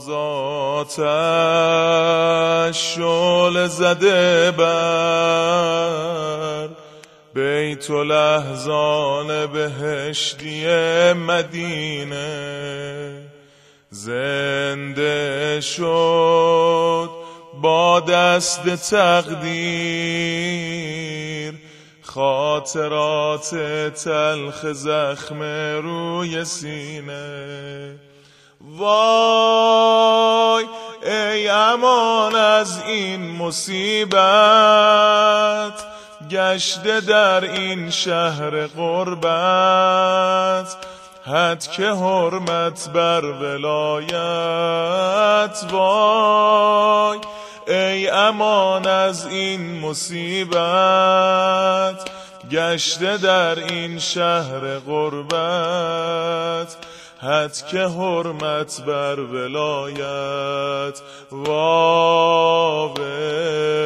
آتش شعله زده بر بیت الاحزان بهشتی مدینه، زنده شد با دست تقدیر خاطرات تلخ زخم روی سینه. وای ای امان از این مصیبت، گشته در این شهر غربت، حد که حرمت بر ولایت. وای ای امان از این مصیبت، گشته در این شهر غربت، حد که حرمت بر ولایت. واوه